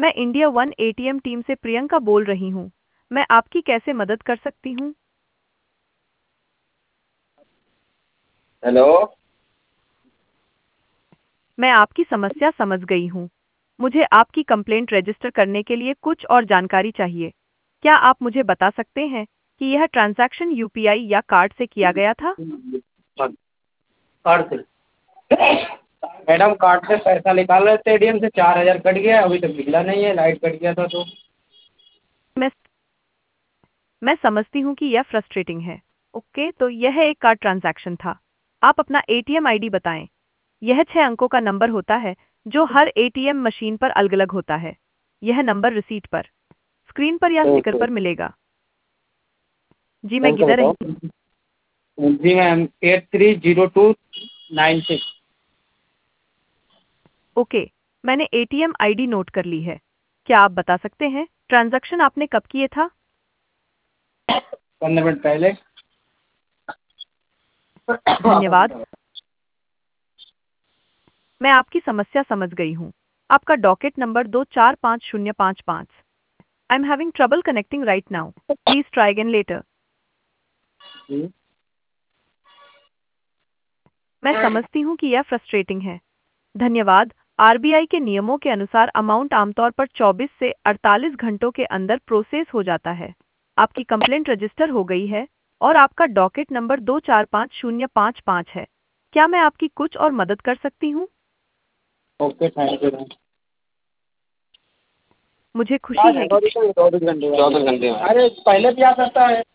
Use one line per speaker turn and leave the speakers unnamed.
मैं India one ATM team से प्रियंका बोल रही हूँ। मैं आपकी कैसे मदद कर सकती हूँ?
हेलो।
मैं आपकी समस्या समझ गई हूँ। मुझे आपकी कंप्लेंट रजिस्टर करने के लिए कुछ और जानकारी चाहिए। क्या आप मुझे बता सकते हैं कि यह ट्रांजैक्शन यूपीआई या कार्ड से किया गया था?
कार्ड से। मैडम कार्ड से पैसा निकाल रहे थे एटीएम से, 4,000 कट गया, अभी तक निकला नहीं है, लाइट कट गया था तो।
मैं मैं समझती हूँ कि यह फ्रस्ट्रेटिंग है। ओके, तो यह एक कार्ड ट्रांजैक्शन था। आप अपना एटीएम आईडी बताएं। यह 6 अंकों का नंबर होता है जो हर एटीएम मशीन पर अलग-अलग होता है। यह नंबर रिसीट पर, स्क्रीन पर या स्टिकर
ओके।
पर मिलेगा। जी, मैं
कौन सा
गिनर
बताओ?
रही।
जी मैम, 830296।
ओके, मैंने एटीएम आईडी नोट कर ली है। क्या आप बता सकते हैं ट्रांजैक्शन आपने कब किए था?
15 मिनट पहले।
धन्यवाद। मैं आपकी समस्या समझ गई हूँ। आपका docket number 245055। I am having trouble connecting right now. Please try again later.
जी।
मैं समझती हूँ कि यह फ्रस्ट्रेटिंग है। धन्यवाद। आरबीआई के नियमों के अनुसार अमाउंट आमतौर पर 24 से 48 घंटों के अंदर प्रोसेस हो जाता है। आपकी कंप्लेंट रजिस्टर हो गई है और आपका डॉकेट नंबर 245055 है। क्या मैं आपकी कुछ और मदद कर सकती हूँ?
Okay, thank you ma'am.
मुझे खुशी है कि
24 घंटे 24 घंटे में। अरे पहले भी आ सकता है।